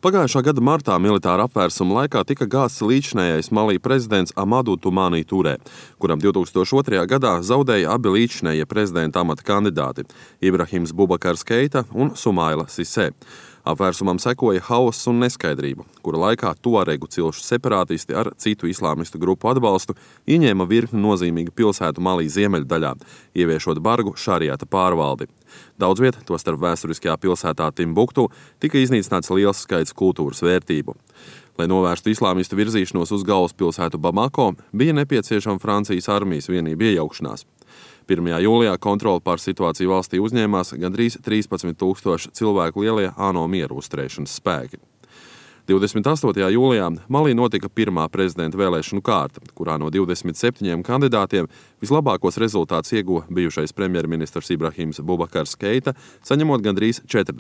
Pagājušā gada martā militāra apvērsuma laikā tika gāsts līdzinējais Malī prezidents Amadu Tumani Turē, kuram 2002. gadā zaudēja abi līdzinējie prezidenta amata kandidāti – Ibrahims Bubakars Keita un Sumaila Sisē. Apvērsumam sekoja hauss un neskaidrība, kura laikā tuaregu cilšu separātisti ar citu islāmistu grupu atbalstu ieņēma virkni nozīmīgu pilsētu Malī ziemeļdaļā, ieviešot bargu šariata pārvaldi. Daudz viet, tostarp vēsturiskajā pilsētā Timbuktu, tika iznīcināts liels skaits kultūras vērtību. Lai novērstu islāmistu virzīšanos uz galvaspilsētu Bamako, bija nepieciešama Francijas armijas vienība iejaukšanās. 1. jūlijā kontroli pār situāciju valstī uzņēmās gandrīz 13,000 cilvēku lielie ANO mieru uzturēšanas spēki. 28. jūlijā Malī notika pirmā prezidenta vēlēšanu kārta, kurā no 27 kandidātiem vislabākos rezultātus ieguva bijušais premjerministrs Ibrahims Bubakars Keita, saņemot gandrīz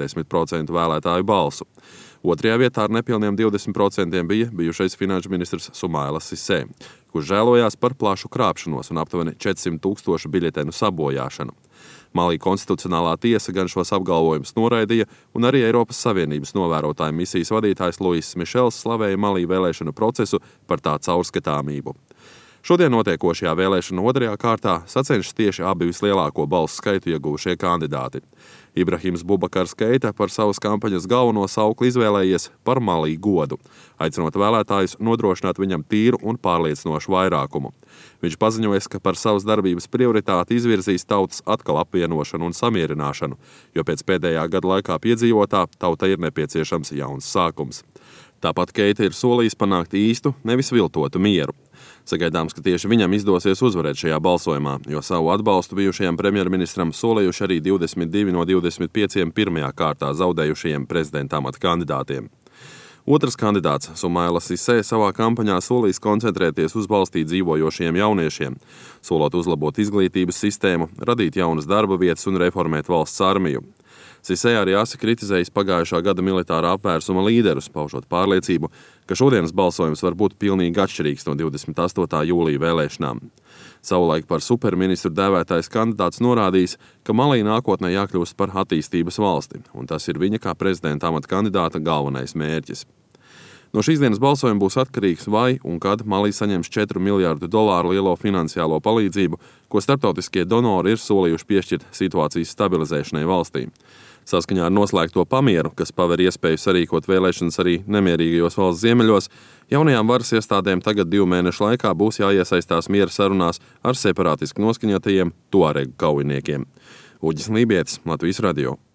40% vēlētāju balsu. Otrajā vietā ar nepilniem 20% bija bijušais finanšu ministrs Sumaila Sisē, kurš žēlojās par plašu krāpšanos un aptuveni 400,000 biļetenu sabojāšanu. Malī konstitucionālā tiesa gan šos apgalvojumus noraidīja, un arī Eiropas Savienības novērotāju misijas vadītājs Luis Mišels slavēja Malī vēlēšanu procesu par tā caurskatāmību. Šodien notiekošajā vēlēšanu otrajā kārtā sacenšas tieši abi vislielāko balsu skaitu ieguvušie kandidāti. Ibrahims Bubakars Keita par savas kampaņas galveno saukli izvēlējies par Malī godu, aicinot vēlētājus nodrošināt viņam tīru un pārliecinošu vairākumu. Viņš paziņoja, ka par savas darbības prioritāti izvirzīs tautas atkal apvienošanu un samierināšanu, jo pēc pēdējā gada laikā piedzīvotā tautai ir nepieciešams jauns sākums. Tāpat Keita ir solījis panākt īstu, nevis viltotu mieru. Sagaidāms, ka tieši viņam izdosies uzvarēt šajā balsojumā, jo savu atbalstu bijušajam premjerministram solījuši arī 22 no 25 pirmajā kārtā zaudējušajiem prezidenta amata kandidātiem. Otrs kandidāts, Sumaila Sisē, savā kampaņā solīs koncentrēties uz valstī dzīvojošiem jauniešiem, solot uzlabot izglītības sistēmu, radīt jaunas darba vietas un reformēt valsts armiju. Sisē arī asi kritizējis pagājušā gada militārā apvērsuma līderus, paužot pārliecību, ka šodienas balsojums var būt pilnīgi atšķirīgs no 28. jūlija vēlēšanām. Savulaik par superministru dēvētais kandidāts norādījis, ka Malī nākotnē jākļūst par attīstības valsti, un tas ir viņa kā prezidenta amata kandidāta galvenais mērķis. No šīs dienas balsojuma būs atkarīgs, vai un kad Malī saņems $4 miljārdu lielo finansiālo palīdzību, ko starptautiskie donori ir solījuši piešķirt situācijas stabilizēšanai valstī. Saskaņā ar noslēgto pamieru, kas paver iespēju sarīkot vēlēšanas arī nemierīgajos valsts ziemeļos, jaunajām varas iestādēm tagad 2 mēnešu laikā būs jāiesaistās miera sarunās ar separātiski noskaņotajiem tuaregu kaujiniekiem. Uģis Lībietis, Latvijas radio.